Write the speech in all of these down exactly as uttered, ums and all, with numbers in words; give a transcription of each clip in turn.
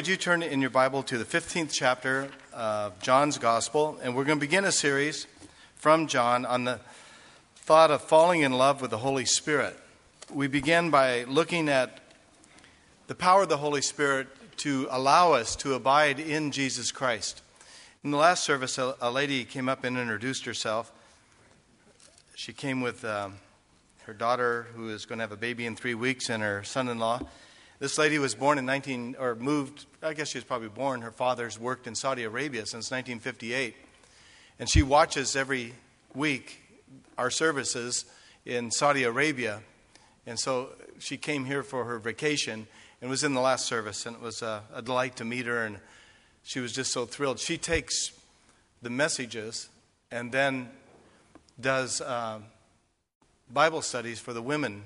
would you turn in your Bible to the fifteenth chapter of John's Gospel, and we're going to begin a series from John on the thought of falling in love with the Holy Spirit. We begin by looking at the power of the Holy Spirit to allow us to abide in Jesus Christ. In the last service, a, a lady came up and introduced herself. She came with um, her daughter, who is going to have a baby in three weeks, and her son-in-law. This lady was born in nineteen, or moved, I guess she was probably born. Her father's worked in Saudi Arabia since nineteen fifty-eight. And she watches every week our services in Saudi Arabia. And so she came here for her vacation and was in the last service. And it was a, a delight to meet her. And she was just so thrilled. She takes the messages and then does uh, Bible studies for the women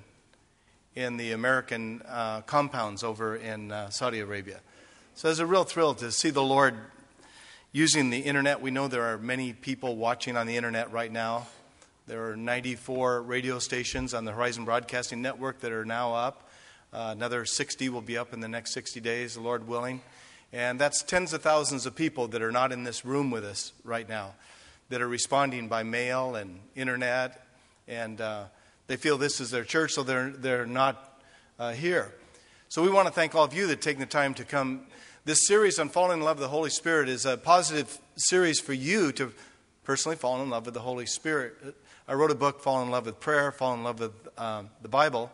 in the American uh, compounds over in uh, Saudi Arabia. So it's a real thrill to see the Lord using the internet. We know there are many people watching on the internet right now. There are ninety-four radio stations on the Horizon Broadcasting Network that are now up. Uh, another sixty will be up in the next sixty days, the Lord willing. And that's tens of thousands of people that are not in this room with us right now, that are responding by mail and internet, and uh, they feel this is their church, so they're they're not uh, here. So we want to thank all of you that take the time to come. This series on falling in love with the Holy Spirit is a positive series for you to personally fall in love with the Holy Spirit. I wrote a book, Fall in Love with Prayer, Fall in Love with um, the Bible,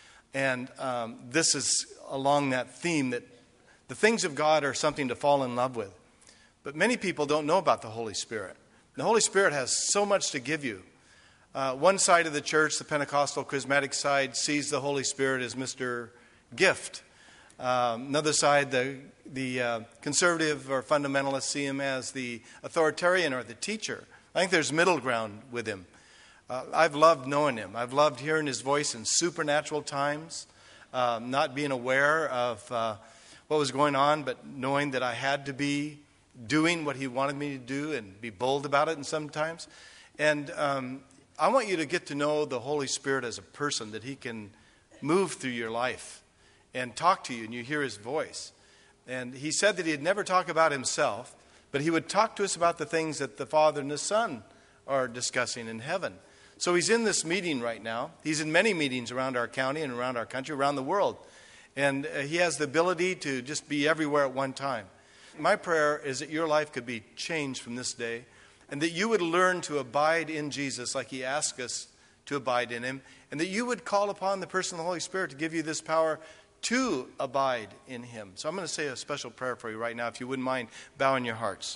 and um, this is along that theme that the things of God are something to fall in love with. But many people don't know about the Holy Spirit. The Holy Spirit has so much to give you. Uh, one side of the church, the Pentecostal charismatic side, sees the Holy Spirit as Mister Gift. Um, another side, the, the uh, conservative or fundamentalist, see him as the authoritarian or the teacher. I think there's middle ground with him. Uh, I've loved knowing him. I've loved hearing his voice in supernatural times, uh, not being aware of uh, what was going on, but knowing that I had to be doing what he wanted me to do and be bold about it and sometimes. And um, I want you to get to know the Holy Spirit as a person, that he can move through your life and talk to you and you hear his voice. And he said that he'd never talk about himself, but he would talk to us about the things that the Father and the Son are discussing in heaven. So he's in this meeting right now. He's in many meetings around our county and around our country, around the world. And uh, he has the ability to just be everywhere at one time. My prayer is that your life could be changed from this day, and that you would learn to abide in Jesus like he asked us to abide in him, and that you would call upon the person of the Holy Spirit to give you this power to abide in him. So I'm going to say a special prayer for you right now, if you wouldn't mind bowing your hearts.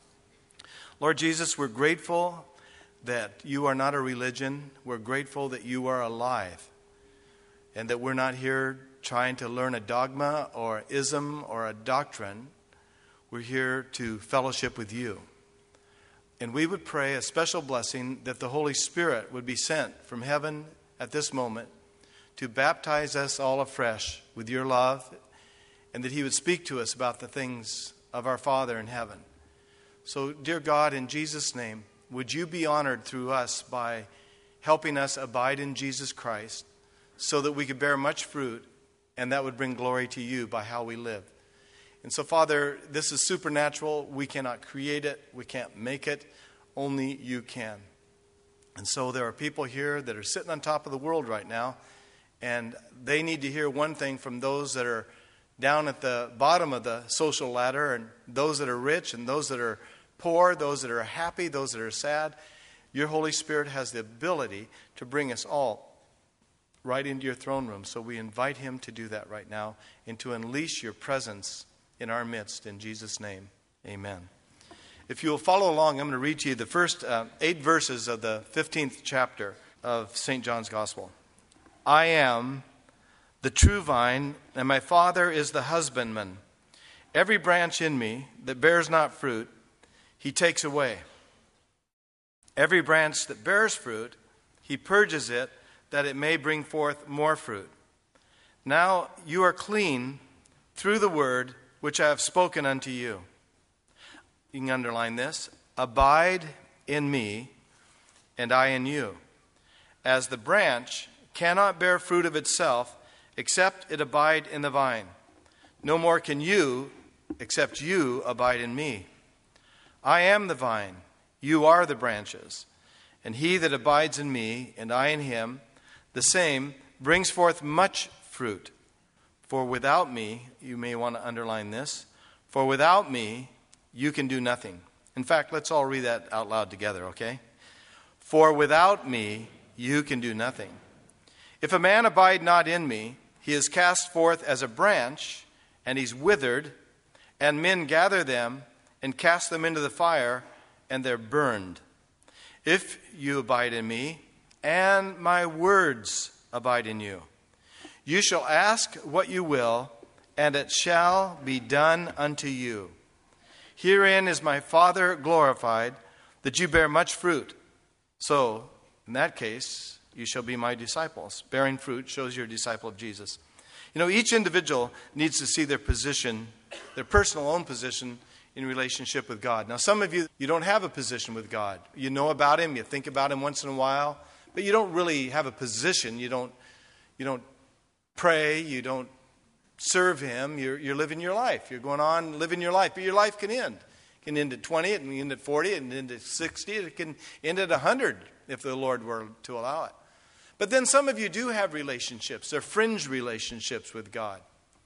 Lord Jesus, we're grateful that you are not a religion. We're grateful that you are alive, and that we're not here trying to learn a dogma or ism or a doctrine. We're here to fellowship with you. And we would pray a special blessing that the Holy Spirit would be sent from heaven at this moment to baptize us all afresh with your love, and that he would speak to us about the things of our Father in heaven. So, dear God, in Jesus' name, would you be honored through us by helping us abide in Jesus Christ so that we could bear much fruit, and that would bring glory to you by how we live. And so, Father, this is supernatural. We cannot create it. We can't make it. Only you can. And so there are people here that are sitting on top of the world right now, and they need to hear one thing from those that are down at the bottom of the social ladder, and those that are rich, and those that are poor, those that are happy, those that are sad. Your Holy Spirit has the ability to bring us all right into your throne room. So we invite him to do that right now and to unleash your presence in our midst. In Jesus' name, amen. If you will follow along, I'm going to read to you the first uh, eight verses of the fifteenth chapter of Saint John's Gospel. I am the true vine, and my Father is the husbandman. Every branch in me that bears not fruit, he takes away. Every branch that bears fruit, he purges it, that it may bring forth more fruit. Now you are clean through the word which I have spoken unto you. You can underline this. Abide in me, and I in you. As the branch cannot bear fruit of itself, except it abide in the vine. No more can you, except you abide in me. I am the vine, you are the branches. And he that abides in me, and I in him, the same brings forth much fruit. For without me," you may want to underline this, "for without me you can do nothing." In fact, let's all read that out loud together, okay? "For without me you can do nothing. If a man abide not in me, he is cast forth as a branch, and he's withered, and men gather them and cast them into the fire, and they're burned. If you abide in me, and my words abide in you, you shall ask what you will, and it shall be done unto you. Herein is my Father glorified, that you bear much fruit. So, in that case, you shall be my disciples." Bearing fruit shows you're a disciple of Jesus. You know, each individual needs to see their position, their personal own position in relationship with God. Now, some of you, you don't have a position with God. You know about him, you think about him once in a while, but you don't really have a position. You don't, you don't pray, you don't serve him. You're, you're living your life. You're going on living your life, but your life can end. It can end at twenty, it can end at forty, it can end at sixty, it can end at one hundred if the Lord were to allow it. But then some of you do have relationships. They're fringe relationships with God.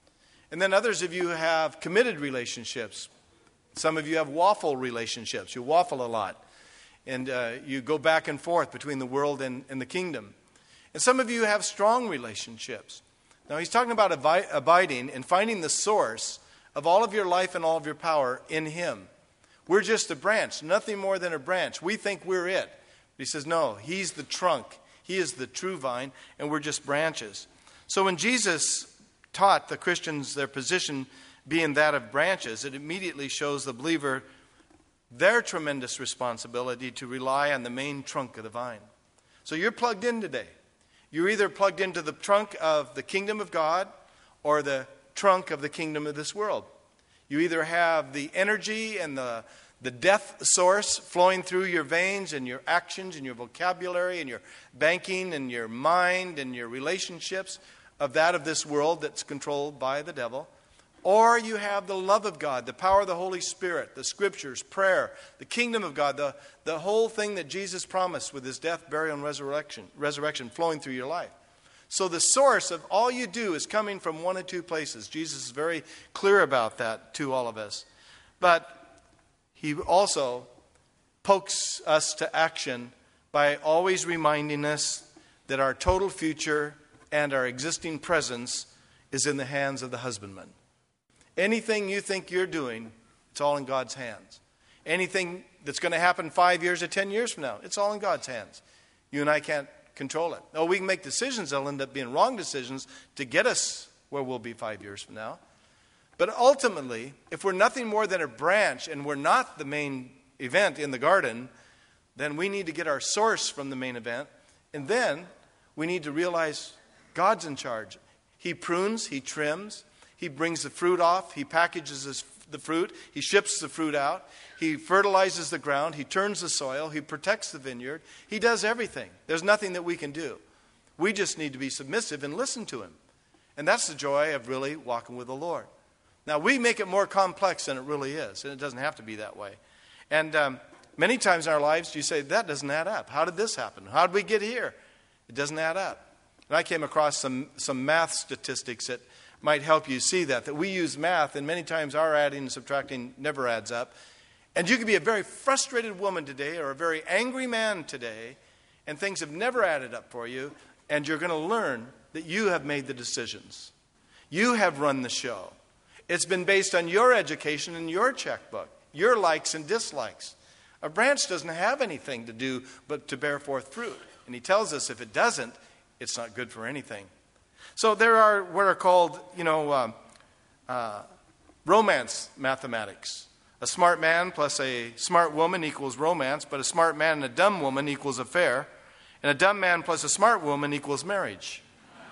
And then others of you have committed relationships. Some of you have waffle relationships. You waffle a lot. And uh, you go back and forth between the world and, and the kingdom. And some of you have strong relationships. Now he's talking about abi- abiding and finding the source of all of your life and all of your power in him. We're just a branch, nothing more than a branch. We think we're it. But he says, no, he's the trunk. He is the true vine, and we're just branches. So when Jesus taught the Christians their position being that of branches, it immediately shows the believer their tremendous responsibility to rely on the main trunk of the vine. So you're plugged in today. You're either plugged into the trunk of the kingdom of God or the trunk of the kingdom of this world. You either have the energy and the, the death source flowing through your veins and your actions and your vocabulary and your banking and your mind and your relationships of that of this world that's controlled by the devil. Or you have the love of God, the power of the Holy Spirit, the scriptures, prayer, the kingdom of God, the, the whole thing that Jesus promised with his death, burial, and resurrection, resurrection flowing through your life. So the source of all you do is coming from one of two places. Jesus is very clear about that to all of us. But he also pokes us to action by always reminding us that our total future and our existing presence is in the hands of the husbandman. Anything you think you're doing, it's all in God's hands. Anything that's going to happen five years or ten years from now, it's all in God's hands. You and I can't control it. Oh, we can make decisions that'll end up being wrong decisions to get us where we'll be five years from now. But ultimately, if we're nothing more than a branch and we're not the main event in the garden, then we need to get our source from the main event. And then we need to realize God's in charge. He prunes, he trims. He brings the fruit off. He packages his, the fruit. He ships the fruit out. He fertilizes the ground. He turns the soil. He protects the vineyard. He does everything. There's nothing that we can do. We just need to be submissive and listen to him. And that's the joy of really walking with the Lord. Now, we make it more complex than it really is, and it doesn't have to be that way. And um, many times in our lives, you say, that doesn't add up. How did this happen? How did we get here? It doesn't add up. And I came across some, some math statistics that might help you see that, that we use math, and many times our adding and subtracting never adds up. And you could be a very frustrated woman today or a very angry man today, and things have never added up for you, and you're going to learn that you have made the decisions. You have run the show. It's been based on your education and your checkbook, your likes and dislikes. A branch doesn't have anything to do but to bear forth fruit. And he tells us if it doesn't, it's not good for anything. So there are what are called, you know, um, uh, romance mathematics. A smart man plus a smart woman equals romance, but a smart man and a dumb woman equals affair. And a dumb man plus a smart woman equals marriage.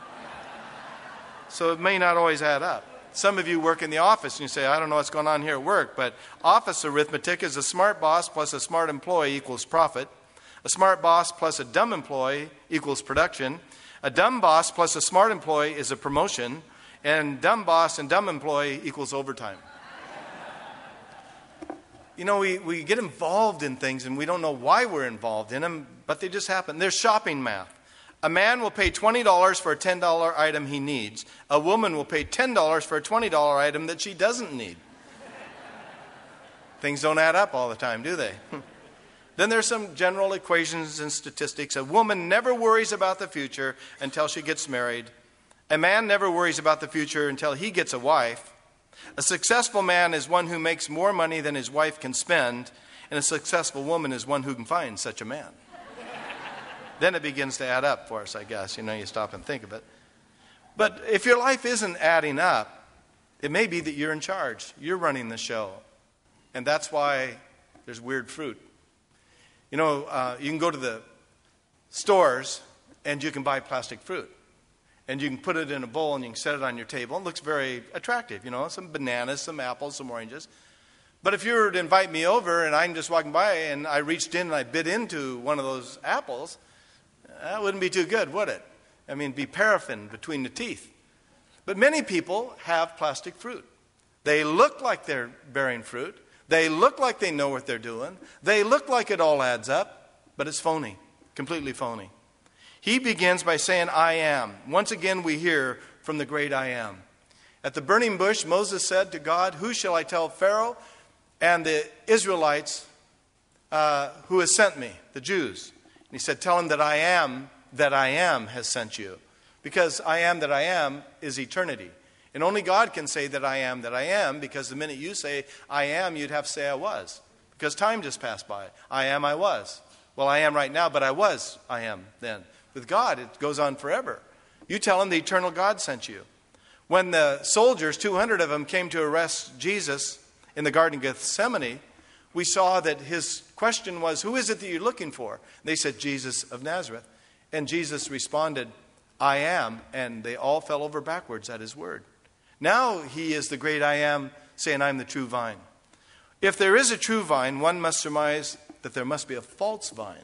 So it may not always add up. Some of you work in the office and you say, I don't know what's going on here at work, but office arithmetic is a smart boss plus a smart employee equals profit. A smart boss plus a dumb employee equals production. A dumb boss plus a smart employee is a promotion, and dumb boss and dumb employee equals overtime. you know, we, we get involved in things and we don't know why we're involved in them, but they just happen. There's shopping math. A man will pay twenty dollars for a ten dollar item he needs. A woman will pay ten dollars for a twenty dollar item that she doesn't need. Things don't add up all the time, do they? Then there's some general equations and statistics. A woman never worries about the future until she gets married. A man never worries about the future until he gets a wife. A successful man is one who makes more money than his wife can spend, and a successful woman is one who can find such a man. Then it begins to add up for us, I guess. You know, you stop and think of it. But if your life isn't adding up, it may be that you're in charge. You're running the show. And that's why there's weird fruit. You know, uh, you can go to the stores and you can buy plastic fruit. And you can put it in a bowl and you can set it on your table. It looks very attractive, you know, some bananas, some apples, some oranges. But if you were to invite me over and I'm just walking by and I reached in and I bit into one of those apples, that wouldn't be too good, would it? I mean, it'd be paraffin between the teeth. But many people have plastic fruit. They look like they're bearing fruit. They look like they know what they're doing. They look like it all adds up, but it's phony, completely phony. He begins by saying, I am. Once again, we hear from the great I am. At the burning bush, Moses said to God, who shall I tell Pharaoh and the Israelites uh, who has sent me, the Jews? And he said, tell him that I am that I am has sent you. Because I am that I am is eternity. And only God can say that I am that I am, because the minute you say I am, you'd have to say I was. Because time just passed by. I am, I was. Well, I am right now, but I was, I am then. With God, it goes on forever. You tell him the eternal God sent you. When the soldiers, two hundred of them, came to arrest Jesus in the Garden of Gethsemane, we saw that his question was, who is it that you're looking for? They said, Jesus of Nazareth. And Jesus responded, I am. And they all fell over backwards at his word. Now he is the great I am, saying, I'm the true vine. If there is a true vine, one must surmise that there must be a false vine.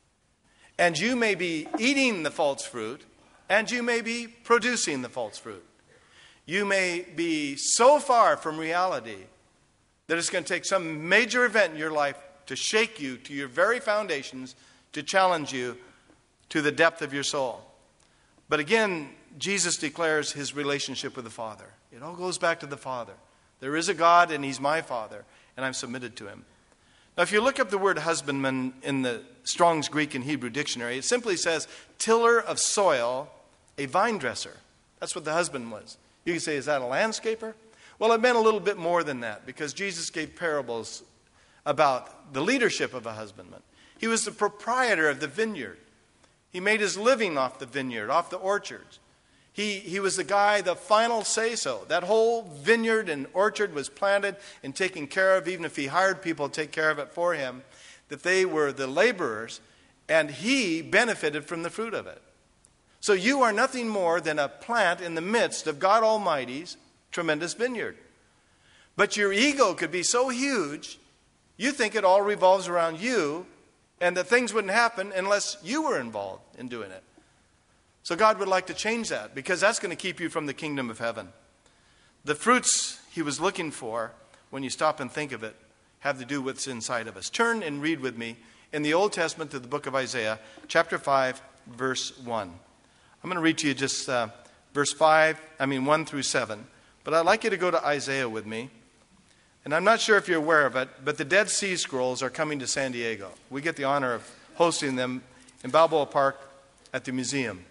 And you may be eating the false fruit, and you may be producing the false fruit. You may be so far from reality that it's going to take some major event in your life to shake you to your very foundations, to challenge you to the depth of your soul. But again, Jesus declares his relationship with the Father. It all goes back to the Father. There is a God, and he's my Father, and I'm submitted to him. Now, if you look up the word husbandman in the Strong's Greek and Hebrew dictionary, it simply says tiller of soil, a vine dresser. That's what the husband was. You can say, is that a landscaper? Well, it meant a little bit more than that, because Jesus gave parables about the leadership of a husbandman. He was the proprietor of the vineyard. He made his living off the vineyard, off the orchards. He, he was the guy, the final say-so. That whole vineyard and orchard was planted and taken care of, even if he hired people to take care of it for him, that they were the laborers, and he benefited from the fruit of it. So you are nothing more than a plant in the midst of God Almighty's tremendous vineyard. But your ego could be so huge, you think it all revolves around you, and that things wouldn't happen unless you were involved in doing it. So God would like to change that, because that's going to keep you from the kingdom of heaven. The fruits he was looking for, when you stop and think of it, have to do with what's inside of us. Turn and read with me in the Old Testament to the book of Isaiah, chapter five, verse one. I'm going to read to you just uh, verse five, I mean one through seven. But I'd like you to go to Isaiah with me. And I'm not sure if you're aware of it, but the Dead Sea Scrolls are coming to San Diego. We get the honor of hosting them in Balboa Park at the museum.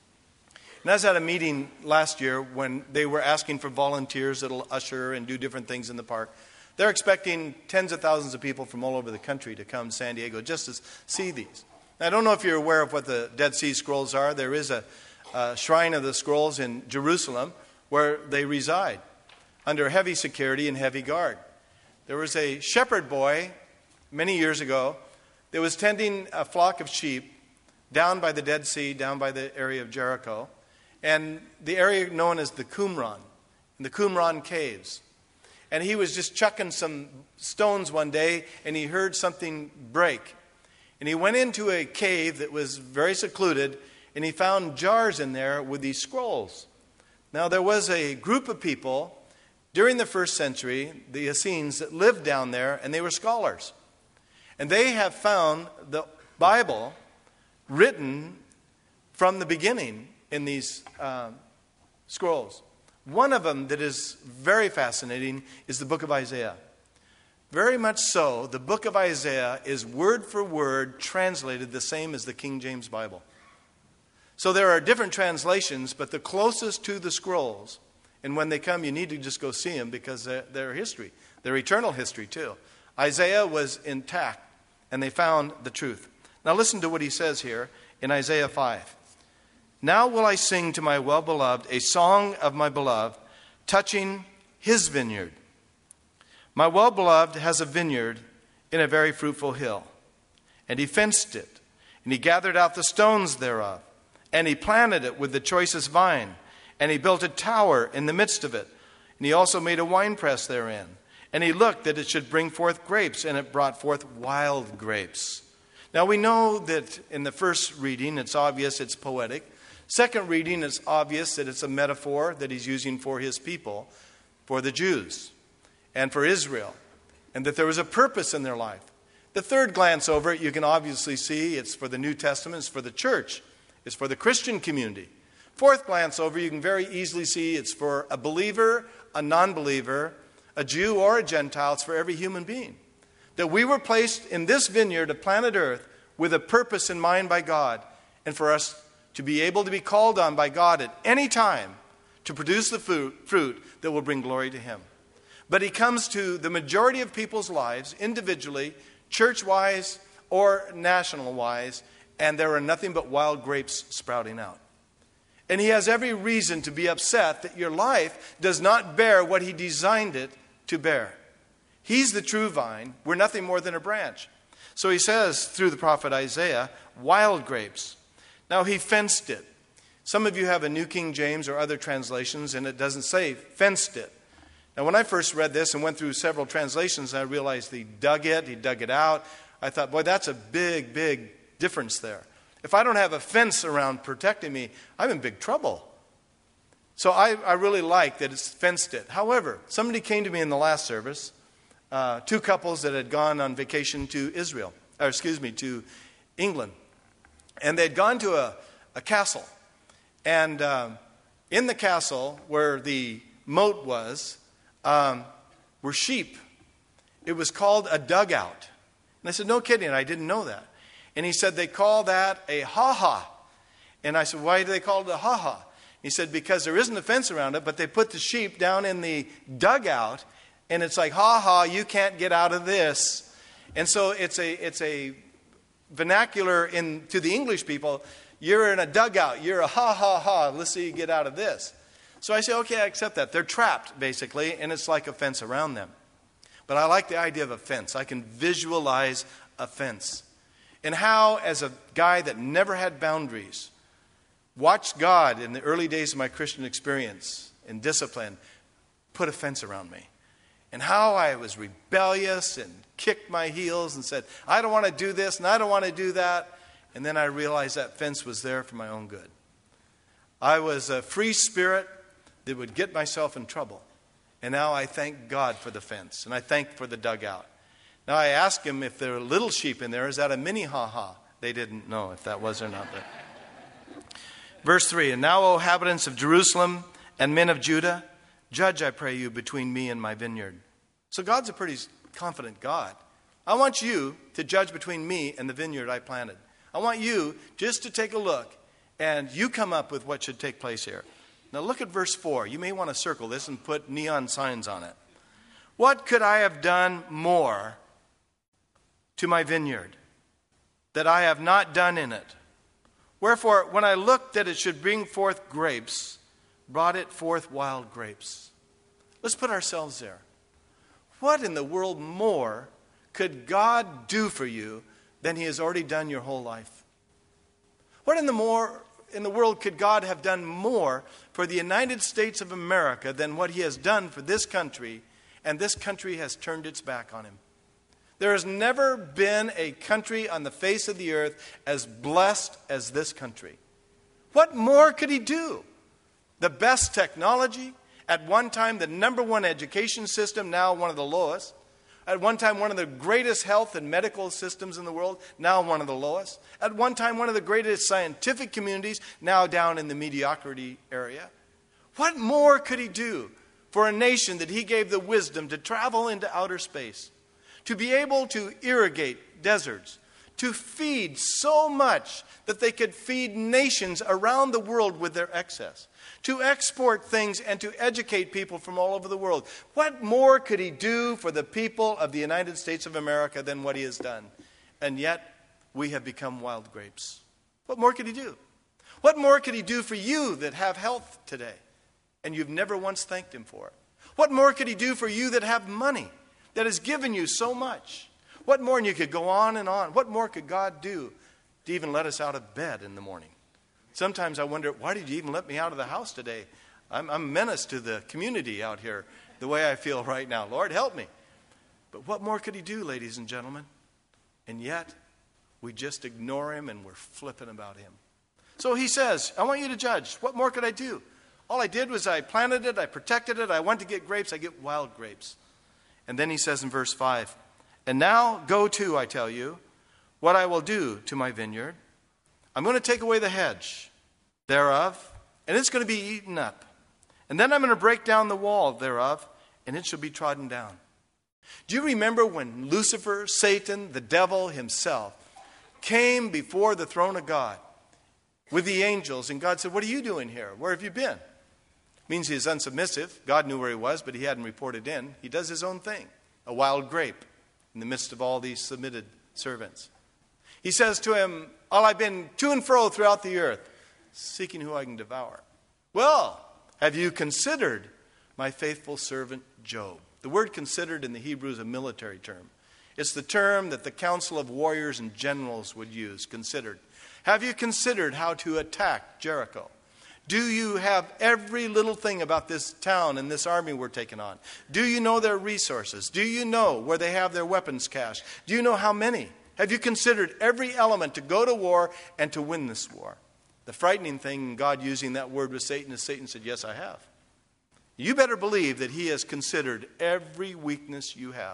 And I was at a meeting last year when they were asking for volunteers that'll usher and do different things in the park. They're expecting tens of thousands of people from all over the country to come to San Diego just to see these. Now, I don't know if you're aware of what the Dead Sea Scrolls are. There is a, a shrine of the scrolls in Jerusalem where they reside under heavy security and heavy guard. There was a shepherd boy many years ago that was tending a flock of sheep down by the Dead Sea, down by the area of Jericho, and the area known as the Qumran, the Qumran Caves. And he was just chucking some stones one day, and he heard something break. And he went into a cave that was very secluded, and he found jars in there with these scrolls. Now, there was a group of people During the first century, the Essenes lived down there, and they were scholars. And they have found the Bible written from the beginning in these uh, scrolls. One of them that is very fascinating is the book of Isaiah. Very much so, the book of Isaiah is word for word translated the same as the King James Bible. So there are different translations, but the closest to the scrolls, and when they come, you need to just go see them because they're, they're history. They're eternal history too. Isaiah was intact, and they found the truth. Now listen to what he says here in Isaiah five. Now will I sing to my well-beloved a song of my beloved, touching his vineyard. My well-beloved has a vineyard in a very fruitful hill, and he fenced it, and he gathered out the stones thereof, and he planted it with the choicest vine, and he built a tower in the midst of it, and he also made a winepress therein, and he looked that it should bring forth grapes, and it brought forth wild grapes. Now we know that in the first reading, it's obvious it's poetic. Second reading, it's obvious that it's a metaphor that he's using for his people, for the Jews and for Israel, and that there was a purpose in their life. The third glance over it, you can obviously see it's for the New Testament, it's for the church, it's for the Christian community. Fourth glance over, you can very easily see it's for a believer, a non-believer, a Jew or a Gentile. It's for every human being. That we were placed in this vineyard of planet Earth with a purpose in mind by God, and for us to be able to be called on by God at any time to produce the fruit, fruit that will bring glory to Him. But He comes to the majority of people's lives, individually, church-wise or national-wise, and there are nothing but wild grapes sprouting out. And He has every reason to be upset that your life does not bear what He designed it to bear. He's the true vine. We're nothing more than a branch. So He says through the prophet Isaiah, wild grapes. Now He fenced it. Some of you have a New King James or other translations, and it doesn't say fenced it. Now when I first read this and went through several translations, I realized He dug it, He dug it out. I thought, boy, that's a big, big difference there. If I don't have a fence around protecting me, I'm in big trouble. So I, I really like that it's fenced it. However, somebody came to me in the last service, uh, two couples that had gone on vacation to Israel, or excuse me, to England. And they'd gone to a, a castle. And um, in the castle, where the moat was, um, were sheep. It was called a dugout. And I said, no kidding, I didn't know that. And he said, they call that a ha-ha. And I said, why do they call it a ha-ha? He said, because there isn't a fence around it, but they put the sheep down in the dugout, and it's like, ha-ha, you can't get out of this. And so it's a it's a vernacular in to the English people, you're in a dugout, you're a ha-ha-ha, let's see you get out of this. So I say, okay, I accept that. They're trapped, basically, and it's like a fence around them. But I like the idea of a fence. I can visualize a fence. And how, as a guy that never had boundaries, watched God in the early days of my Christian experience and discipline put a fence around me. And how I was rebellious and kicked my heels and said, I don't want to do this and I don't want to do that. And then I realized that fence was there for my own good. I was a free spirit that would get myself in trouble. And now I thank God for the fence, and I thank for the dugout. Now I asked him if there were little sheep in there, is that a mini ha-ha? They didn't know if that was or not. But. Verse three, and now, O inhabitants of Jerusalem and men of Judah, judge, I pray you, between me and my vineyard. So God's a pretty confident God. I want you to judge between me and the vineyard I planted. I want you just to take a look, and you come up with what should take place here. Now look at verse four. You may want to circle this and put neon signs on it. What could I have done more to my vineyard that I have not done in it? Wherefore, when I looked that it should bring forth grapes, brought it forth wild grapes. Let's put ourselves there. What in the world more could God do for you than He has already done your whole life? What in the more in the world could God have done more for the United States of America than what He has done for this country, and this country has turned its back on Him? There has never been a country on the face of the earth as blessed as this country. What more could He do? The best technology, At one time, the number one education system, now one of the lowest. At one time, one of the greatest health and medical systems in the world, now one of the lowest. At one time, one of the greatest scientific communities, now down in the mediocrity area. What more could he do for a nation that he gave the wisdom to travel into outer space, to be able to irrigate deserts, to feed so much that they could feed nations around the world with their excess, to export things and to educate people from all over the world? What more could he do for the people of the United States of America than what he has done? And yet, we have become wild grapes. What more could he do? What more could he do for you that have health today, and you've never once thanked him for it? What more could he do for you that have money, that has given you so much? What more? And you could go on and on. What more could God do to even let us out of bed in the morning? Sometimes I wonder, why did you even let me out of the house today? I'm, I'm a menace to the community out here, the way I feel right now. Lord, help me. But what more could he do, ladies and gentlemen? And yet, we just ignore him and we're flippant about him. So he says, I want you to judge. What more could I do? All I did was I planted it, I protected it, I went to get grapes, I get wild grapes. And then he says in verse five, and now go to, I tell you, what I will do to my vineyard. I'm going to take away the hedge thereof, and it's going to be eaten up. And then I'm going to break down the wall thereof, and it shall be trodden down. Do you remember when Lucifer, Satan, the devil himself, came before the throne of God with the angels, and God said, what are you doing here? Where have you been? It means he is unsubmissive. God knew where he was, but he hadn't reported in. He does his own thing, a wild grape in the midst of all these submitted servants. He says to him, all I've been to and fro throughout the earth, seeking who I can devour. Well, have you considered my faithful servant Job? The word considered in the Hebrew is a military term. It's the term that the council of warriors and generals would use, considered. Have you considered how to attack Jericho? Do you have every little thing about this town and this army we're taking on? Do you know their resources? Do you know where they have their weapons cached? Do you know how many? Have you considered every element to go to war and to win this war? The frightening thing in God using that word with Satan is Satan said, yes, I have. You better believe that he has considered every weakness you have.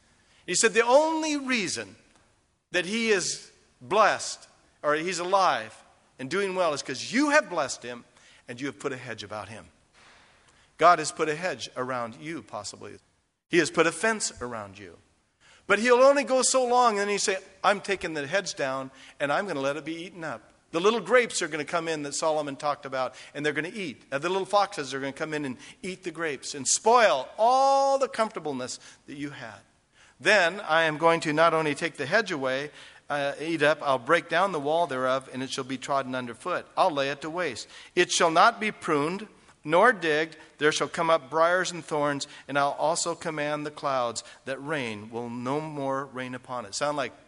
He said the only reason that he is blessed or he's alive and doing well is because you have blessed him and you have put a hedge about him. God has put a hedge around you, possibly. He has put a fence around you. But he'll only go so long, and then he say, I'm taking the hedge down, and I'm going to let it be eaten up. The little grapes are going to come in that Solomon talked about, and they're going to eat. Uh, the little foxes are going to come in and eat the grapes and spoil all the comfortableness that you had. Then I am going to not only take the hedge away, uh, eat up, I'll break down the wall thereof, and it shall be trodden underfoot. I'll lay it to waste. It shall not be pruned, nor digged. There shall come up briars and thorns, and I'll also command the clouds that rain will no more rain upon it. Sound like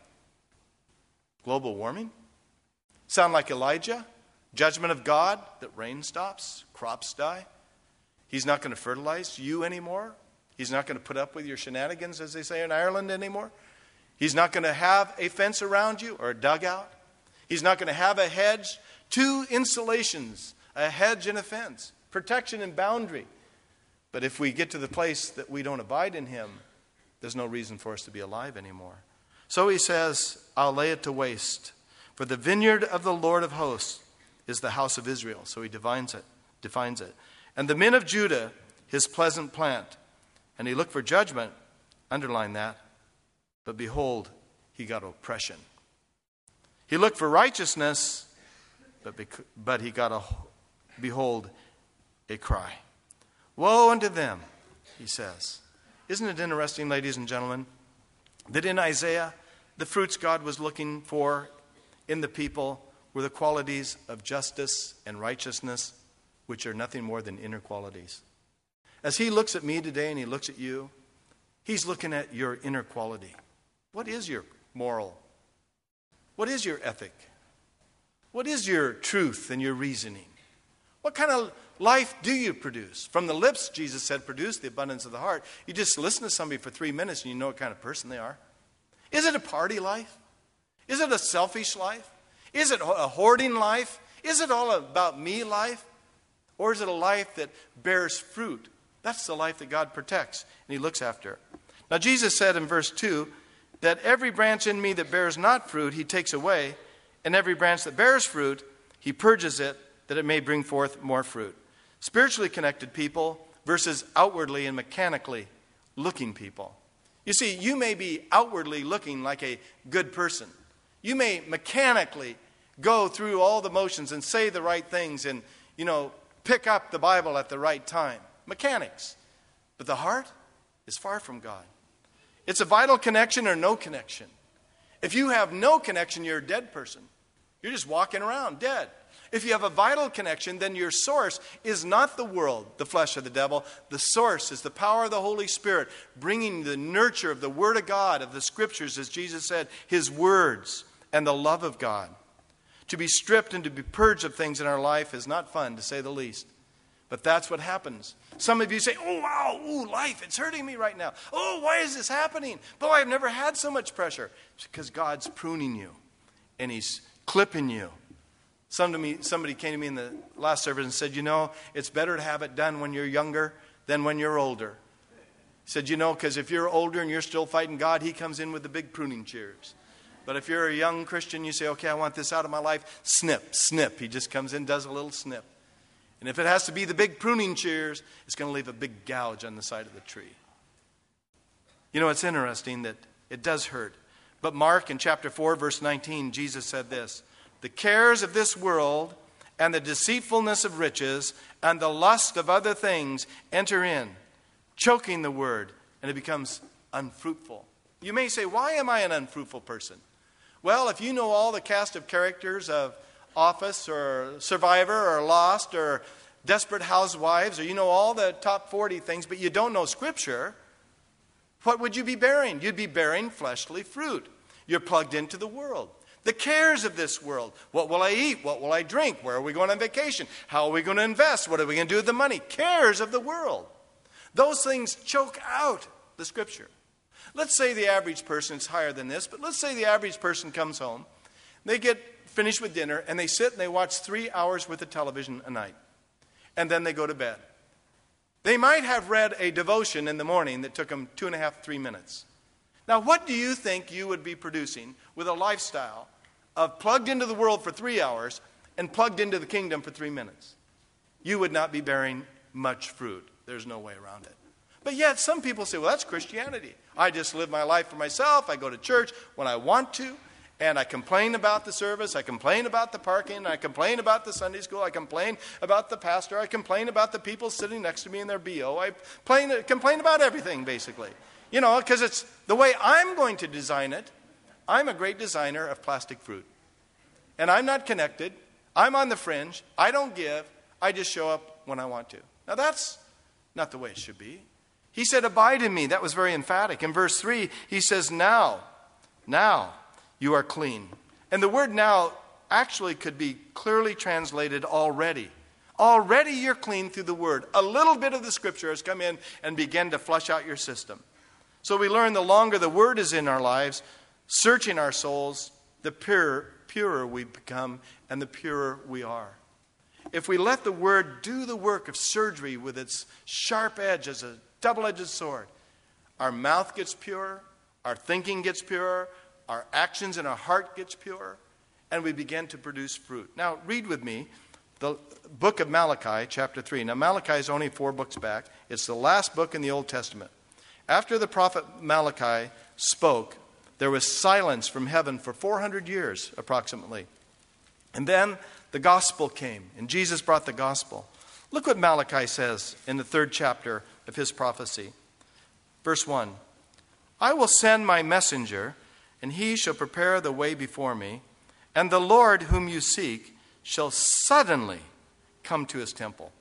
global warming? Sound like Elijah? Judgment of God, that rain stops, crops die. He's not going to fertilize you anymore. He's not going to put up with your shenanigans, as they say in Ireland, anymore. He's not going to have a fence around you or a dugout. He's not going to have a hedge. Two insulations, a hedge and a fence. Protection and boundary. But if we get to the place that we don't abide in him, there's no reason for us to be alive anymore. So he says, I'll lay it to waste. For the vineyard of the Lord of hosts is the house of Israel. So he defines it. defines it. And the men of Judah, his pleasant plant. And he looked for judgment, underline that. But behold, he got oppression. He looked for righteousness, but, bec- but he got a, behold, a cry. Woe unto them, he says. Isn't it interesting, ladies and gentlemen, that in Isaiah, the fruits God was looking for in the people were the qualities of justice and righteousness, which are nothing more than inner qualities. As he looks at me today and he looks at you, he's looking at your inner quality. What is your moral? What is your ethic? What is your truth and your reasoning? What kind of life do you produce? From the lips, Jesus said, produce the abundance of the heart. You just listen to somebody for three minutes and you know what kind of person they are. Is it a party life? Is it a selfish life? Is it a hoarding life? Is it all about me life? Or is it a life that bears fruit? That's the life that God protects and he looks after. Now Jesus said in verse two that every branch in me that bears not fruit, he takes away. And every branch that bears fruit, he purges it, that it may bring forth more fruit. Spiritually connected people versus outwardly and mechanically looking people. You see, you may be outwardly looking like a good person. You may mechanically go through all the motions and say the right things and, you know, pick up the Bible at the right time. Mechanics. But the heart is far from God. It's a vital connection or no connection. If you have no connection, you're a dead person. You're just walking around dead. If you have a vital connection, then your source is not the world, the flesh of the devil. The source is the power of the Holy Spirit, bringing the nurture of the Word of God, of the Scriptures, as Jesus said, His words, and the love of God. To be stripped and to be purged of things in our life is not fun, to say the least. But that's what happens. Some of you say, oh, wow, ooh, life, it's hurting me right now. Oh, why is this happening? Boy, I've never had so much pressure. It's because God's pruning you, and He's clipping you. Some to me, somebody came to me in the last service and said, you know, it's better to have it done when you're younger than when you're older. He said, you know, because if you're older and you're still fighting God, He comes in with the big pruning shears. But if you're a young Christian, you say, okay, I want this out of my life. Snip, snip. He just comes in, does a little snip. And if it has to be the big pruning shears, it's going to leave a big gouge on the side of the tree. You know, it's interesting that it does hurt. But Mark in chapter four, verse nineteen, Jesus said this, the cares of this world and the deceitfulness of riches and the lust of other things enter in, choking the word, and it becomes unfruitful. You may say, why am I an unfruitful person? Well, if you know all the cast of characters of Office or Survivor or Lost or Desperate Housewives, or you know all the top forty things, but you don't know Scripture, what would you be bearing? You'd be bearing fleshly fruit. You're plugged into the world. The cares of this world. What will I eat? What will I drink? Where are we going on vacation? How are we going to invest? What are we going to do with the money? Cares of the world. Those things choke out the Scripture. Let's say the average person is higher than this, but let's say the average person comes home. They get finished with dinner, and they sit and they watch three hours worth of television a night. And then they go to bed. They might have read a devotion in the morning that took them two and a half, three minutes. Now, what do you think you would be producing with a lifestyle of plugged into the world for three hours and plugged into the kingdom for three minutes? You would not be bearing much fruit. There's no way around it. But yet, some people say, well, that's Christianity. I just live my life for myself. I go to church when I want to. And I complain about the service, I complain about the parking, I complain about the Sunday school, I complain about the pastor, I complain about the people sitting next to me in their B O. I complain, complain about everything, basically. You know, because it's the way I'm going to design it. I'm a great designer of plastic fruit. And I'm not connected. I'm on the fringe. I don't give. I just show up when I want to. Now, that's not the way it should be. He said, abide in me. That was very emphatic. In verse three, he says, now, now. You are clean. And the word now actually could be clearly translated already. Already you're clean through the word. A little bit of the Scripture has come in and begun to flush out your system. So we learn the longer the word is in our lives, searching our souls, the purer, purer we become and the purer we are. If we let the word do the work of surgery with its sharp edge as a double-edged sword, our mouth gets purer, our thinking gets purer, our actions and our heart gets pure, and we begin to produce fruit. Now, read with me the book of Malachi, chapter three. Now, Malachi is only four books back. It's the last book in the Old Testament. After the prophet Malachi spoke, there was silence from heaven for four hundred years, approximately. And then the gospel came, and Jesus brought the gospel. Look what Malachi says in the third chapter of his prophecy. Verse one, I will send my messenger, and he shall prepare the way before me, and the Lord whom you seek shall suddenly come to his temple,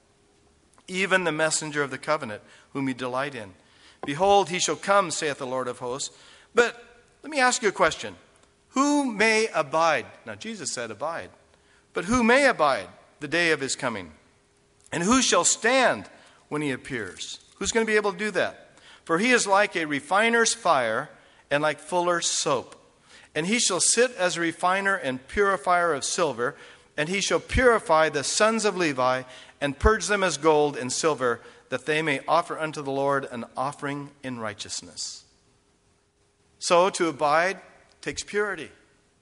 even the messenger of the covenant whom you delight in. Behold, he shall come, saith the Lord of hosts. But let me ask you a question. Who may abide? Now, Jesus said abide. But who may abide the day of his coming? And who shall stand when he appears? Who's going to be able to do that? For he is like a refiner's fire, and like fuller's soap. And he shall sit as a refiner and purifier of silver, And he shall purify the sons of Levi and purge them as gold and silver, that they may offer unto the Lord an offering in righteousness. So to abide takes purity.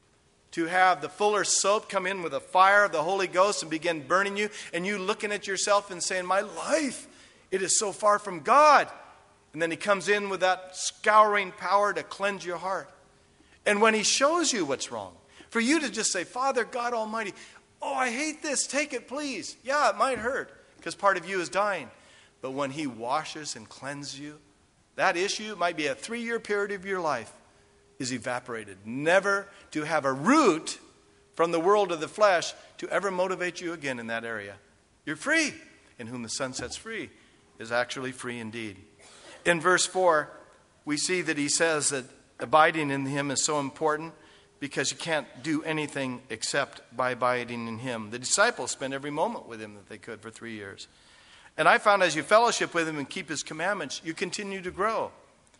To have the fuller's soap come in with the fire of the Holy Ghost and begin burning you, and you looking at yourself and saying, my life, it is so far from God. And then he comes in with that scouring power to cleanse your heart. And when he shows you what's wrong, for you to just say, Father God Almighty, oh, I hate this, take it please. Yeah, it might hurt because part of you is dying. But when he washes and cleanses you, that issue, might be a three-year period of your life, is evaporated. Never to have a root from the world of the flesh to ever motivate you again in that area. You're free. In whom the Son sets free is actually free indeed. In verse four, we see that he says that abiding in him is so important because you can't do anything except by abiding in him. The disciples spent every moment with him that they could for three years. And I found as you fellowship with him and keep his commandments, you continue to grow.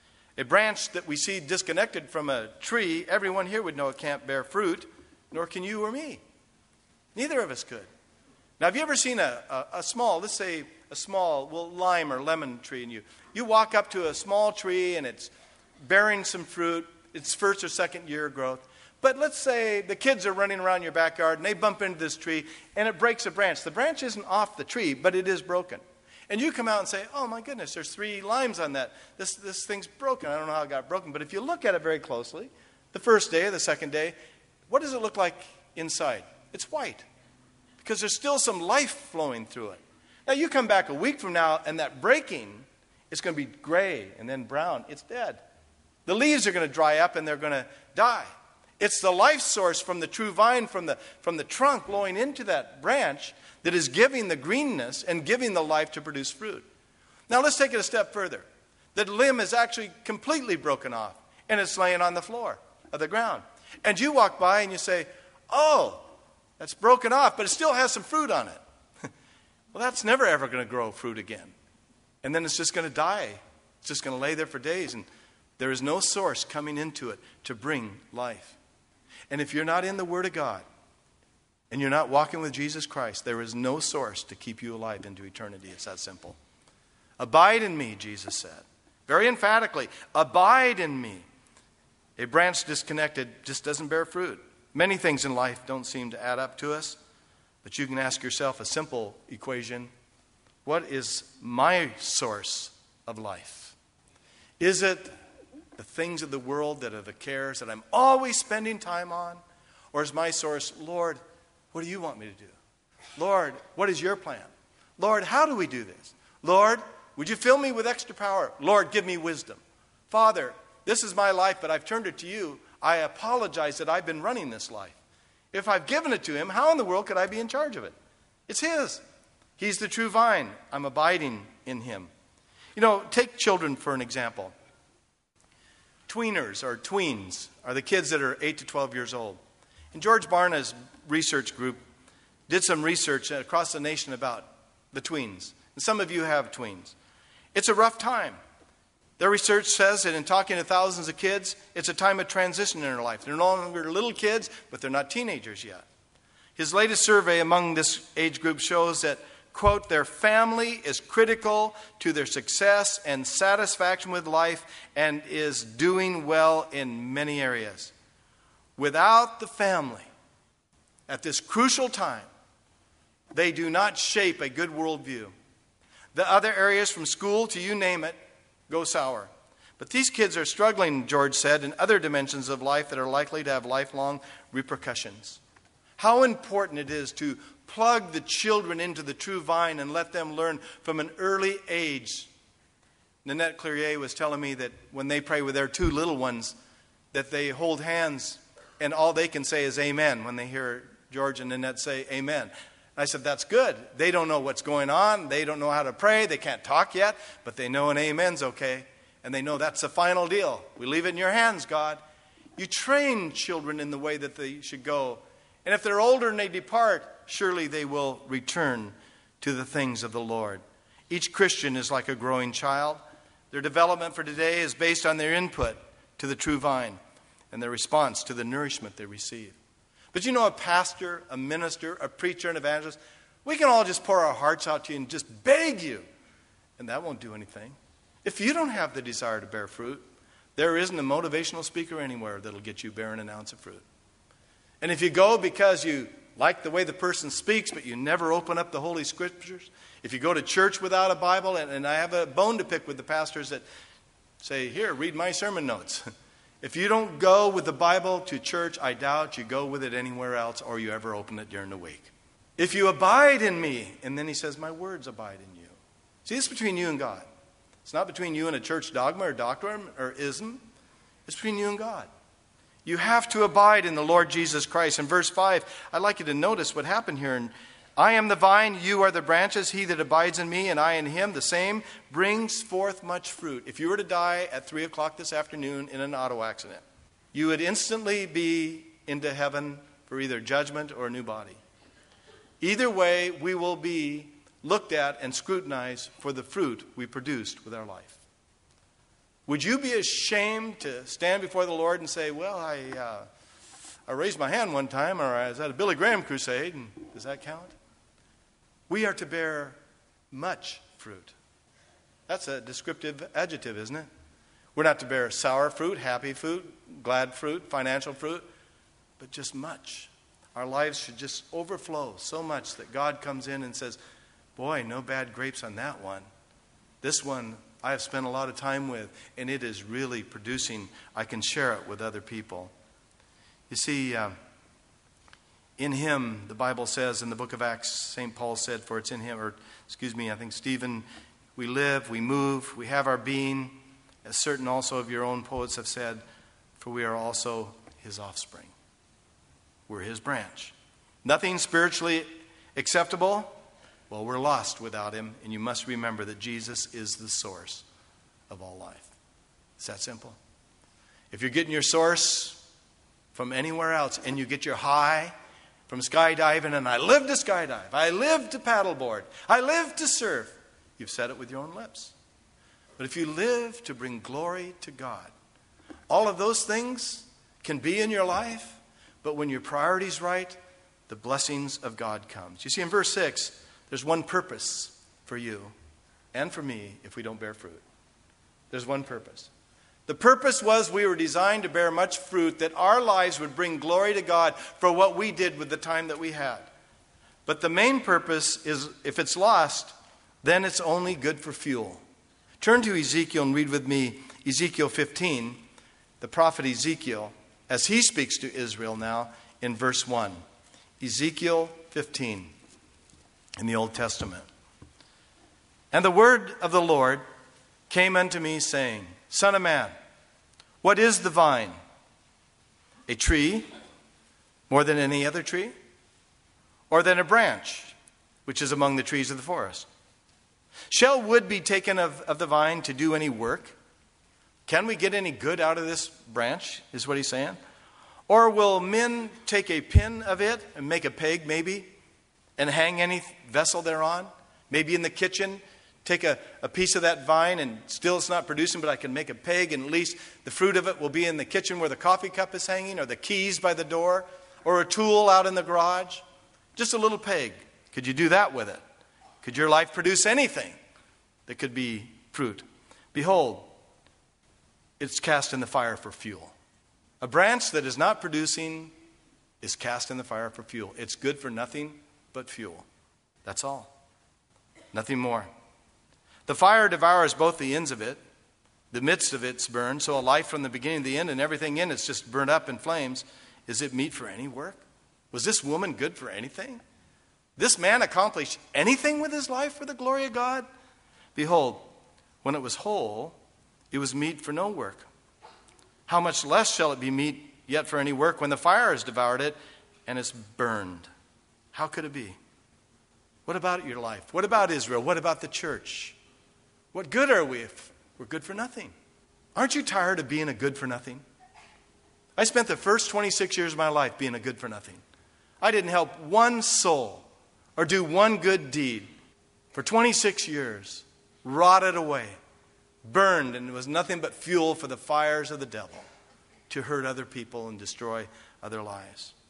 A branch that we see disconnected from a tree, everyone here would know it can't bear fruit, nor can you or me. Neither of us could. Now, have you ever seen a, a, a small, let's say a small well, lime or lemon tree, and you, you walk up to a small tree and it's bearing some fruit, it's first or second year growth. But let's say the kids are running around your backyard and they bump into this tree and it breaks a branch. The branch isn't off the tree, but it is broken. And you come out and say, oh my goodness, there's three limes on that. This, this thing's broken. I don't know how it got broken. But if you look at it very closely, the first day, the second day, what does it look like inside? It's white. Because there's still some life flowing through it. Now you come back a week from now and that breaking is going to be gray and then brown. It's dead. The leaves are going to dry up and they're going to die. It's the life source from the true vine, from the, from the trunk blowing into that branch that is giving the greenness and giving the life to produce fruit. Now let's take it a step further. The limb is actually completely broken off and it's laying on the floor of the ground. And you walk by and you say, oh, that's broken off, but it still has some fruit on it. Well, that's never ever going to grow fruit again. And then it's just going to die. It's just going to lay there for days and there is no source coming into it to bring life. And if you're not in the Word of God, and you're not walking with Jesus Christ, there is no source to keep you alive into eternity. It's that simple. Abide in me, Jesus said. Very emphatically, abide in me. A branch disconnected just doesn't bear fruit. Many things in life don't seem to add up to us, but you can ask yourself a simple equation. What is my source of life? Is it the things of the world that are the cares that I'm always spending time on? Or is my source, Lord, what do you want me to do? Lord, what is your plan? Lord, how do we do this? Lord, would you fill me with extra power? Lord, give me wisdom. Father, this is my life, but I've turned it to you. I apologize that I've been running this life. If I've given it to him, how in the world could I be in charge of it? It's his. He's the true vine. I'm abiding in him. You know, take children for an example. Tweeners or tweens are the kids that are eight to twelve years old. And George Barna's research group did some research across the nation about the tweens. And some of you have tweens. It's a rough time. Their research says that in talking to thousands of kids, it's a time of transition in their life. They're no longer little kids, but they're not teenagers yet. His latest survey among this age group shows that, quote, their family is critical to their success and satisfaction with life and is doing well in many areas. Without the family, at this crucial time, they do not shape a good worldview. The other areas from school to you name it go sour. But these kids are struggling, George said, in other dimensions of life that are likely to have lifelong repercussions. How important it is to plug the children into the true vine and let them learn from an early age. Nanette Clearier was telling me that when they pray with their two little ones, that they hold hands and all they can say is amen when they hear George and Nanette say amen. And I said, that's good. They don't know what's going on. They don't know how to pray. They can't talk yet, but they know an amen's okay. And they know that's the final deal. We leave it in your hands, God. You train children in the way that they should go. And if they're older and they depart, surely they will return to the things of the Lord. Each Christian is like a growing child. Their development for today is based on their input to the true vine and their response to the nourishment they receive. But you know, a pastor, a minister, a preacher, an evangelist, we can all just pour our hearts out to you and just beg you. And that won't do anything. If you don't have the desire to bear fruit, there isn't a motivational speaker anywhere that'll get you bearing an ounce of fruit. And if you go because you like the way the person speaks, but you never open up the Holy Scriptures, if you go to church without a Bible, and, and I have a bone to pick with the pastors that say, here, read my sermon notes. If you don't go with the Bible to church, I doubt you go with it anywhere else or you ever open it during the week. If you abide in me, and then he says, my words abide in you. See, it's between you and God. It's not between you and a church dogma or doctrine or ism. It's between you and God. You have to abide in the Lord Jesus Christ. In verse five, I'd like you to notice what happened here. And I am the vine, you are the branches. He that abides in me and I in him, the same, brings forth much fruit. If you were to die at three o'clock this afternoon in an auto accident, you would instantly be into heaven for either judgment or a new body. Either way, we will be looked at and scrutinized for the fruit we produced with our life. Would you be ashamed to stand before the Lord and say, well, I uh, I raised my hand one time, or I was at a Billy Graham crusade, and does that count? We are to bear much fruit. That's a descriptive adjective, isn't it? We're not to bear sour fruit, happy fruit, glad fruit, financial fruit, but just much. Our lives should just overflow so much that God comes in and says, boy, no bad grapes on that one. This one I have spent a lot of time with, and it is really producing. I can share it with other people. You see, uh, in him, the Bible says in the book of Acts, Saint Paul said, for it's in him, or excuse me, I think Stephen, we live, we move, we have our being, as certain also of your own poets have said, for we are also his offspring. We're his branch. Nothing spiritually acceptable? Well, we're lost without him, and you must remember that Jesus is the source of all life. It's that simple. If you're getting your source from anywhere else, and you get your high from skydiving, and I live to skydive, I live to paddleboard, I live to surf, you've said it with your own lips. But if you live to bring glory to God, all of those things can be in your life, but when your priority's right, the blessings of God comes. You see, in verse six, there's one purpose for you and for me if we don't bear fruit. There's one purpose. The purpose was we were designed to bear much fruit, that our lives would bring glory to God for what we did with the time that we had. But the main purpose is, if it's lost, then it's only good for fuel. Turn to Ezekiel and read with me Ezekiel fifteen, the prophet Ezekiel, as he speaks to Israel now in verse one. Ezekiel fifteen in the Old Testament. And the word of the Lord came unto me, saying, Son of man, what is the vine? A tree more than any other tree? Or than a branch which is among the trees of the forest? Shall wood be taken of, of the vine to do any work? Can we get any good out of this branch, is what he's saying? Or will men take a pin of it and make a peg maybe, and hang any vessel thereon? Maybe in the kitchen, take a, a piece of that vine, and still it's not producing, but I can make a peg, and at least the fruit of it will be in the kitchen where the coffee cup is hanging, or the keys by the door, or a tool out in the garage. Just a little peg. Could you do that with it? Could your life produce anything that could be fruit? Behold, it's cast in the fire for fuel. A branch that is not producing is cast in the fire for fuel. It's good for nothing but fuel. That's all. Nothing more. The fire devours both the ends of it. The midst of it's burned. So a life from the beginning to the end, and everything in it's just burned up in flames. Is it meet for any work? Was this woman good for anything? This man accomplished anything with his life for the glory of God? Behold, when it was whole, it was meet for no work. How much less shall it be meet yet for any work when the fire has devoured it and it's burned? How could it be? What about your life? What about Israel? What about the church? What good are we if we're good for nothing? Aren't you tired of being a good for nothing? I spent the first twenty-six years of my life being a good for nothing. I didn't help one soul or do one good deed for twenty-six years. Rotted away, burned, and it was nothing but fuel for the fires of the devil to hurt other people and destroy other lives.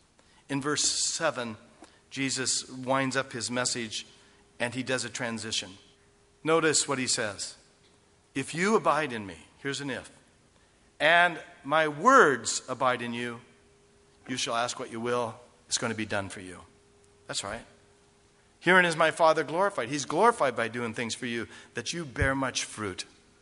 In verse seven, Jesus winds up his message and he does a transition. Notice what he says. If you abide in me, here's an if, and my words abide in you, you shall ask what you will. It's going to be done for you. That's right. Herein is my Father glorified. He's glorified by doing things for you, that you bear much fruit.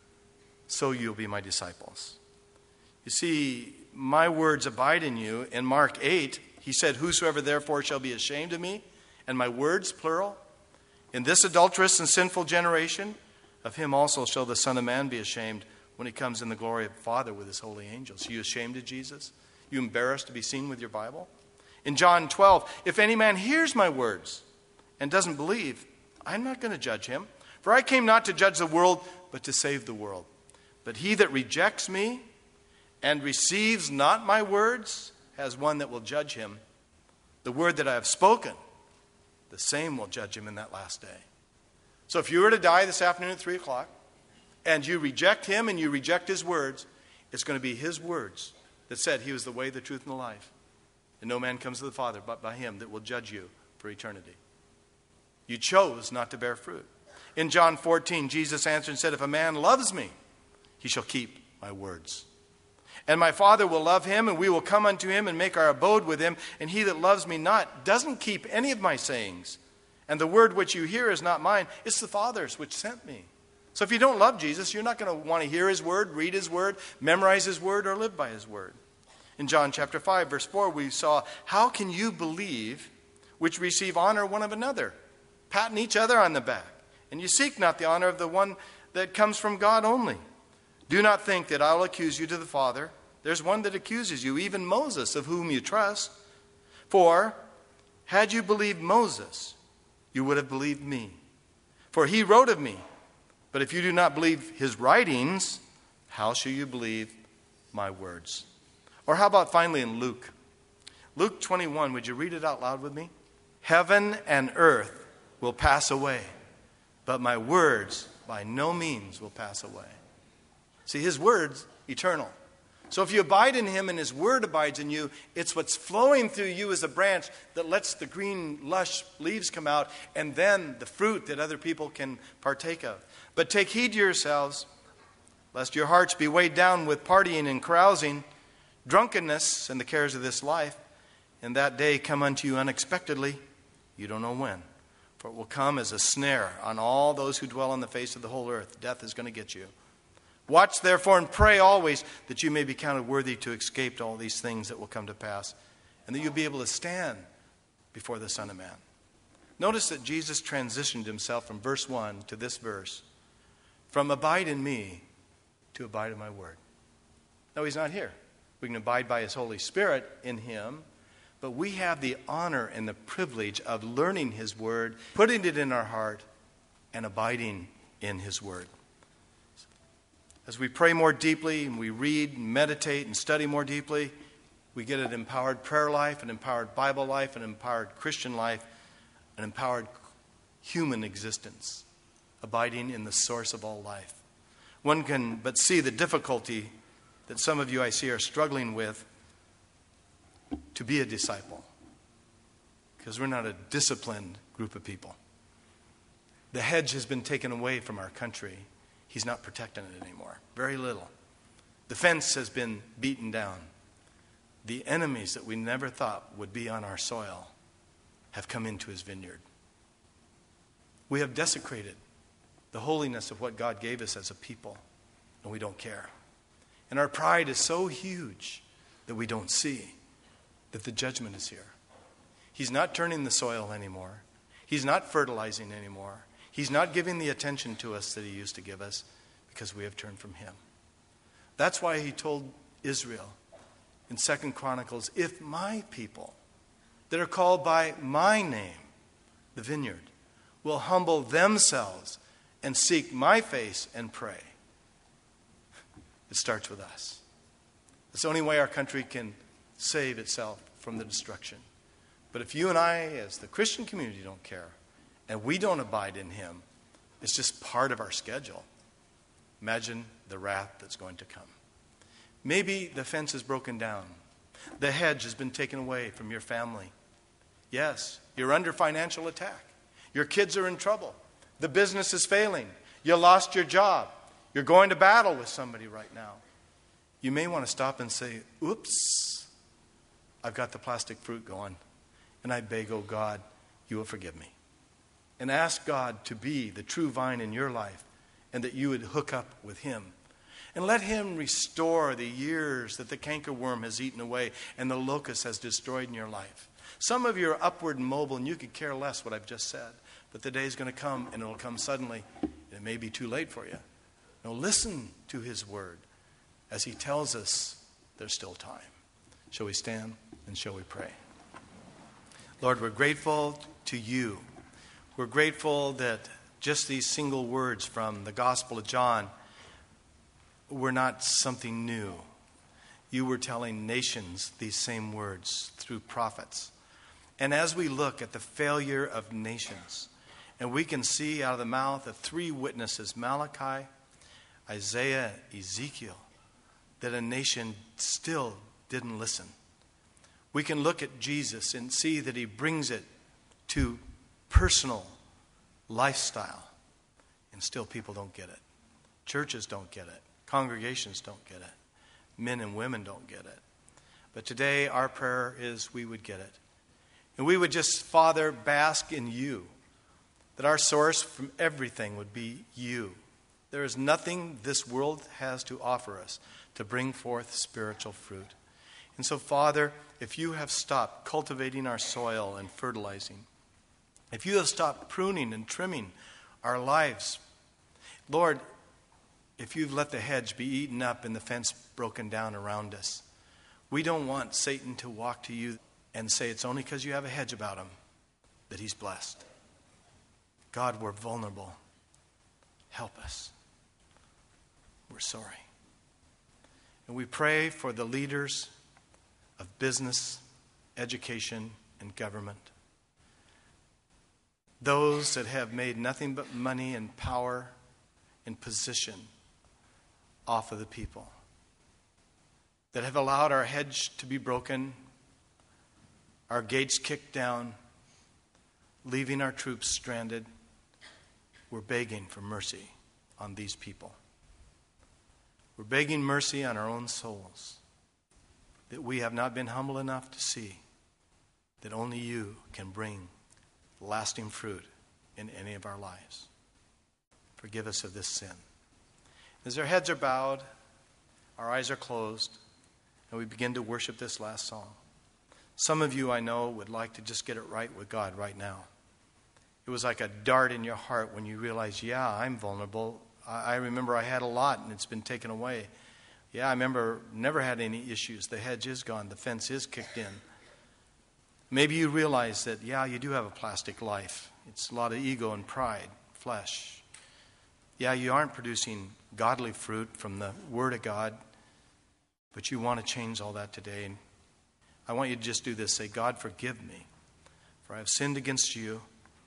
So you'll be my disciples. You see, my words abide in you. In Mark eight, he said, whosoever therefore shall be ashamed of me, and my words, plural, in this adulterous and sinful generation, of him also shall the Son of Man be ashamed when he comes in the glory of the Father with his holy angels. Are you ashamed of Jesus? You embarrassed to be seen with your Bible? In John twelve, if any man hears my words and doesn't believe, I'm not going to judge him. For I came not to judge the world, but to save the world. But he that rejects me and receives not my words has one that will judge him. The word that I have spoken, the same will judge him in that last day. So if you were to die this afternoon at three o'clock, and you reject him and you reject his words, it's going to be his words that said he was the way, the truth, and the life. And no man comes to the Father but by him that will judge you for eternity. You chose not to bear fruit. In John fourteen, Jesus answered and said, if a man loves me, he shall keep my words. And my Father will love him, and we will come unto him and make our abode with him. And he that loves me not doesn't keep any of my sayings. And the word which you hear is not mine, it's the Father's which sent me. So if you don't love Jesus, you're not going to want to hear his word, read his word, memorize his word, or live by his word. In John chapter five, verse four, we saw, how can you believe which receive honor one of another, patting each other on the back? And you seek not the honor of the one that comes from God only. Do not think that I will accuse you to the Father. There's one that accuses you, even Moses, of whom you trust. For had you believed Moses, you would have believed me. For he wrote of me. But if you do not believe his writings, how shall you believe my words? Or how about finally in Luke? Luke twenty-one, would you read it out loud with me? Heaven and earth will pass away, but my words by no means will pass away. See, his word's eternal. So if you abide in him and his word abides in you, it's what's flowing through you as a branch that lets the green, lush leaves come out, and then the fruit that other people can partake of. But take heed to yourselves, lest your hearts be weighed down with partying and carousing, drunkenness, and the cares of this life, and that day come unto you unexpectedly. You don't know when. For it will come as a snare on all those who dwell on the face of the whole earth. Death is going to get you. Watch therefore and pray always that you may be counted worthy to escape all these things that will come to pass, and that you'll be able to stand before the Son of Man. Notice that Jesus transitioned himself from verse one to this verse, from abide in me to abide in my word. No, he's not here. We can abide by his Holy Spirit in him, but we have the honor and the privilege of learning his word, putting it in our heart, and abiding in his word. As we pray more deeply and we read and meditate and study more deeply, we get an empowered prayer life, an empowered Bible life, an empowered Christian life, an empowered human existence, abiding in the source of all life. One can but see the difficulty that some of you I see are struggling with to be a disciple, because we're not a disciplined group of people. The hedge has been taken away from our country. He's not protecting it anymore. Very little. The fence has been beaten down. The enemies that we never thought would be on our soil have come into his vineyard. We have desecrated the holiness of what God gave us as a people, and we don't care. And our pride is so huge that we don't see that the judgment is here. He's not turning the soil anymore. He's not fertilizing anymore. He's not giving the attention to us that he used to give us because we have turned from him. That's why he told Israel in Second Chronicles, if my people that are called by my name, the vineyard, will humble themselves and seek my face and pray. It starts with us. It's the only way our country can save itself from the destruction. But if you and I, as the Christian community, don't care, and we don't abide in him, it's just part of our schedule. Imagine the wrath that's going to come. Maybe the fence is broken down. The hedge has been taken away from your family. Yes, you're under financial attack. Your kids are in trouble. The business is failing. You lost your job. You're going to battle with somebody right now. You may want to stop and say, oops, I've got the plastic fruit going. And I beg, oh God, you will forgive me. And ask God to be the true vine in your life and that you would hook up with Him. And let Him restore the years that the cankerworm has eaten away and the locust has destroyed in your life. Some of you are upward and mobile and you could care less what I've just said. But the day is going to come and it will come suddenly. And it may be too late for you. No, listen to His word as He tells us there's still time. Shall we stand and shall we pray? Lord, we're grateful to you. We're grateful that just these single words from the Gospel of John were not something new. You were telling nations these same words through prophets. And as we look at the failure of nations, and we can see out of the mouth of three witnesses, Malachi, Isaiah, Ezekiel, that a nation still didn't listen. We can look at Jesus and see that He brings it to personal lifestyle, and still people don't get it. Churches don't get it. Congregations don't get it. Men and women don't get it. But today our prayer is we would get it. And we would just, Father, bask in you. That our source from everything would be you. There is nothing this world has to offer us to bring forth spiritual fruit. And so, Father, if you have stopped cultivating our soil and fertilizing, if you have stopped pruning and trimming our lives, Lord, if you've let the hedge be eaten up and the fence broken down around us, we don't want Satan to walk to you and say it's only because you have a hedge about him that he's blessed. God, we're vulnerable. Help us. We're sorry. And we pray for the leaders of business, education, and government. Those that have made nothing but money and power and position off of the people. That have allowed our hedge to be broken, our gates kicked down, leaving our troops stranded. We're begging for mercy on these people. We're begging mercy on our own souls. That we have not been humble enough to see that only you can bring lasting fruit in any of our lives. Forgive us of this sin. As our heads are bowed, our eyes are closed, and we begin to worship this last song. Some of you I know would like to just get it right with God right now. It was like a dart in your heart when you realize, yeah, I'm vulnerable. I, I remember I had a lot and it's been taken away. Yeah, I remember never had any issues. The hedge is gone. The fence is kicked in. Maybe you realize that, yeah, you do have a plastic life. It's a lot of ego and pride, flesh. Yeah, you aren't producing godly fruit from the Word of God, but you want to change all that today. And I want you to just do this. Say, God, forgive me, for I have sinned against you,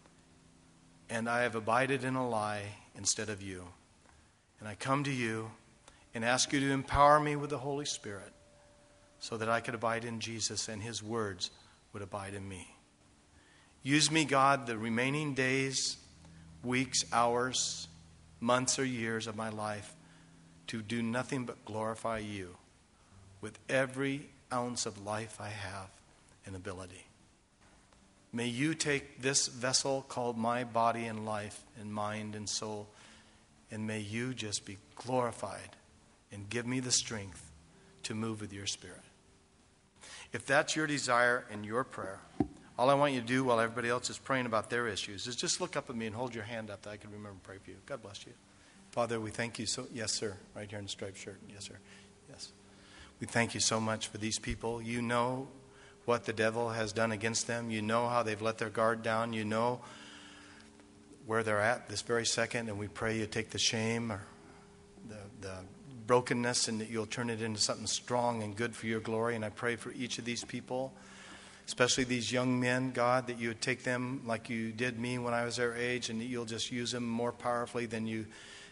and I have abided in a lie instead of you. And I come to you and ask you to empower me with the Holy Spirit so that I could abide in Jesus and His words would abide in me. Use me, God, the remaining days, weeks, hours, months, or years of my life to do nothing but glorify you with every ounce of life I have and ability. May you take this vessel called my body and life and mind and soul, and may you just be glorified and give me the strength to move with your Spirit. If that's your desire and your prayer, all I want you to do while everybody else is praying about their issues is just look up at me and hold your hand up that I can remember to pray for you. God bless you. Father, we thank you so, yes, sir, right here in the striped shirt. Yes, sir. Yes. We thank you so much for these people. You know what the devil has done against them. You know how they've let their guard down. You know where they're at this very second. And we pray you take the shame or the, the brokenness and that you'll turn it into something strong and good for your glory. And I pray for each of these people, especially these young men, God, that you would take them like you did me when I was their age and that you'll just use them more powerfully than you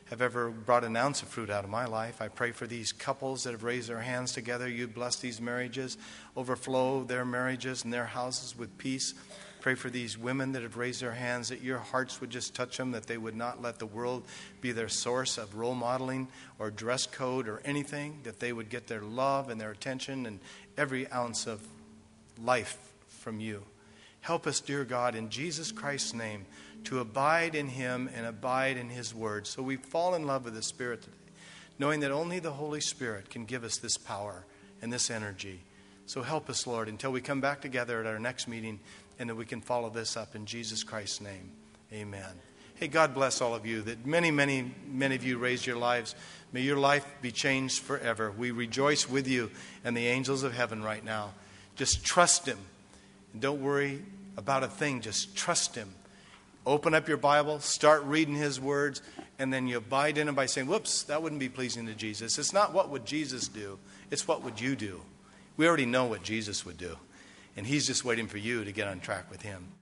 have ever brought an ounce of fruit out of my life. I pray for these couples that have raised their hands together. You bless these marriages, overflow their marriages and their houses with peace. Pray for these women that have raised their hands, that your hearts would just touch them, that they would not let the world be their source of role modeling or dress code or anything, that they would get their love and their attention and every ounce of life from you. Help us, dear God, in Jesus Christ's name, to abide in him and abide in his word. So we fall in love with the Spirit today, knowing that only the Holy Spirit can give us this power and this energy. So help us, Lord, until we come back together at our next meeting, and that we can follow this up in Jesus Christ's name. Amen. Hey, God bless all of you, that many, many, many of you raised your lives. May your life be changed forever. We rejoice with you and the angels of heaven right now. Just trust him. And don't worry about a thing. Just trust him. Open up your Bible, start reading his words, and then you abide in him by saying, whoops, that wouldn't be pleasing to Jesus. It's not what would Jesus do. It's what would you do. We already know what Jesus would do. And he's just waiting for you to get on track with him.